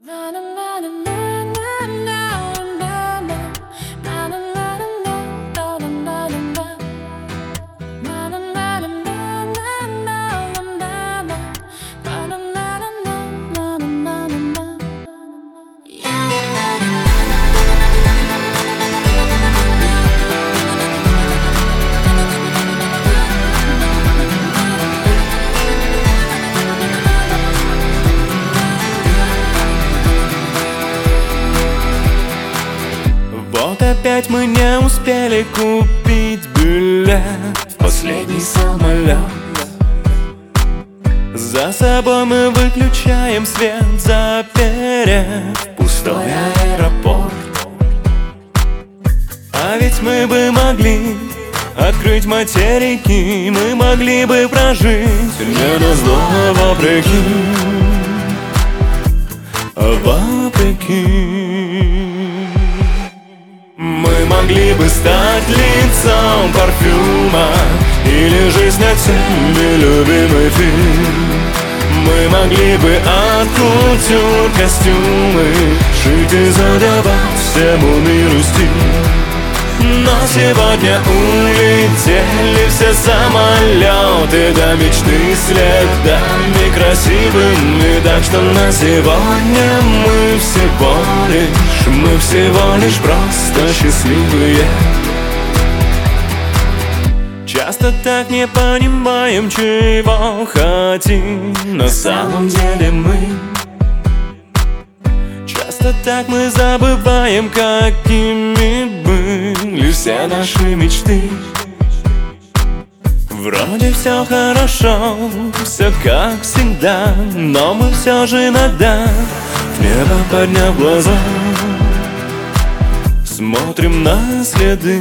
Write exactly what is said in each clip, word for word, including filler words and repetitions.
Вот опять мы не успели купить билет в последний самолет. За собой мы выключаем свет, заперев пустой аэропорт. А ведь мы бы могли открыть материки, мы могли бы прожить не назло, вопреки, вопреки. Мы могли бы стать лицом парфюма или же снять себе любимый фильм. Мы могли бы от кутюр костюмы шить и задавать всему миру стиль. Но сегодня улетели все самолеты до мечты следами красивыми. Так что на сегодня мы всего лишь, мы всего лишь просто счастливые. Часто так не понимаем, чего хотим на самом деле мы. Часто так мы забываем, какими были все наши мечты. Вроде все хорошо, все как всегда, но мы все же иногда, в небо подняв глаза, смотрим на следы.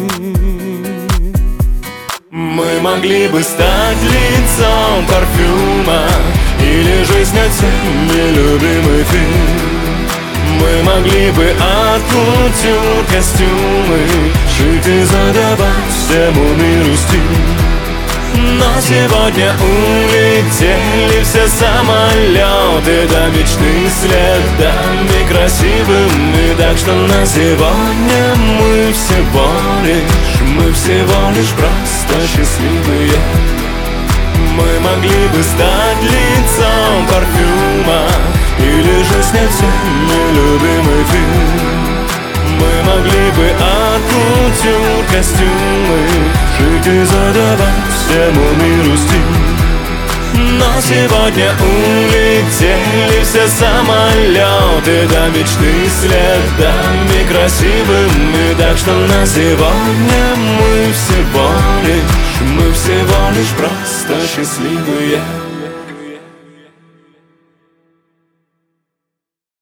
Мы могли бы стать лицом парфюма или же снять себе любимый фильм. Мы могли бы от кутюр костюмы шить и задавать всему миру стиль. Но сегодня улетели все самолеты до мечты следами красивыми. Так что на сегодня мы всего лишь, мы всего лишь просто счастливые. Мы могли бы стать лицом парфюма или же снять себе любимый фильм. Мы могли бы от кутюр костюмы шить и задавать всему миру стиль. Но сегодня улетели все самолеты до мечты следами красивыми. Так что на сегодня мы всего лишь, мы всего лишь просто счастливые.